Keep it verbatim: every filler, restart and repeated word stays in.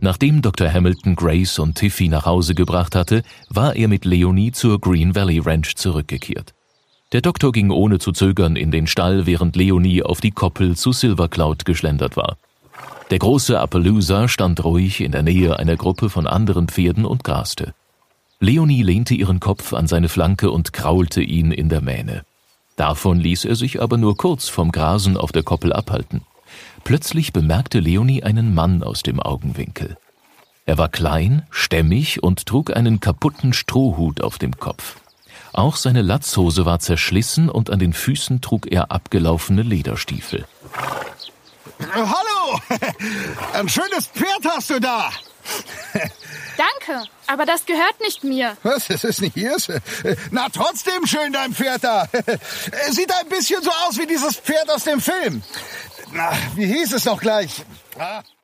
Nachdem Doktor Hamilton Grace und Tiffy nach Hause gebracht hatte, war er mit Leonie zur Green Valley Ranch zurückgekehrt. Der Doktor ging ohne zu zögern in den Stall, während Leonie auf die Koppel zu Silver Cloud geschlendert war. Der große Appaloosa stand ruhig in der Nähe einer Gruppe von anderen Pferden und graste. Leonie lehnte ihren Kopf an seine Flanke und kraulte ihn in der Mähne. Davon ließ er sich aber nur kurz vom Grasen auf der Koppel abhalten. Plötzlich bemerkte Leonie einen Mann aus dem Augenwinkel. Er war klein, stämmig und trug einen kaputten Strohhut auf dem Kopf. Auch seine Latzhose war zerschlissen und an den Füßen trug er abgelaufene Lederstiefel. Hallo! Ein schönes Pferd hast du da! Danke, aber das gehört nicht mir. Was? Das ist nicht ihrs? Na, trotzdem schön, dein Pferd da. Sieht ein bisschen so aus wie dieses Pferd aus dem Film. Na, wie hieß es noch gleich? Ah.